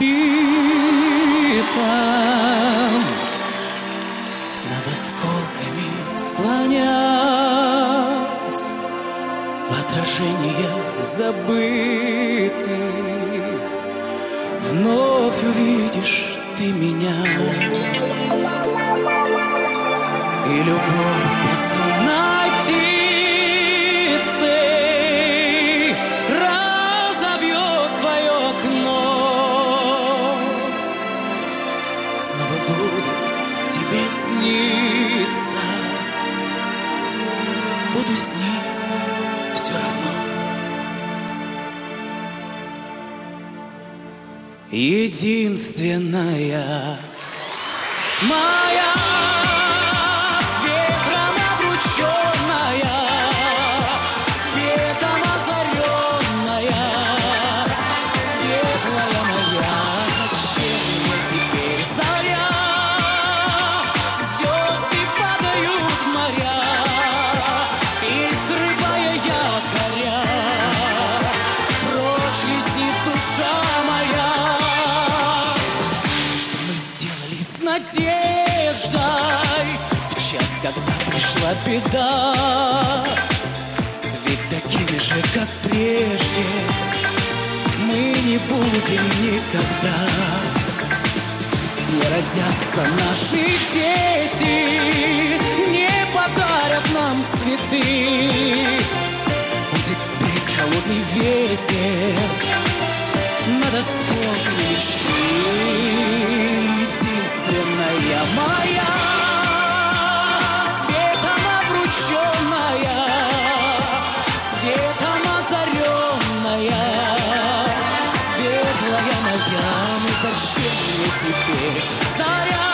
разбитом, над осколками склонясь в отражениях забытых, вновь увидишь ты меня, и любовь безумной птицей разобьет твое окно. Снова буду тебе сниться, буду сниться все равно. Единственная моя, с ветром обрученная, светом озаренная, светлая моя, зачем мне теперь заря? Звезды падают в моря, и срывая якоря, прочь летит душа моя. Надеждой в час, когда пришла беда, ведь такими же, как прежде, мы не будем никогда. Не родятся наши дети, не подарят нам цветы, будет петь холодный ветер над осколками мечты. Единственная моя, светом обрученная, светом озаренная, светлая моя, ну зачем мне теперь заря?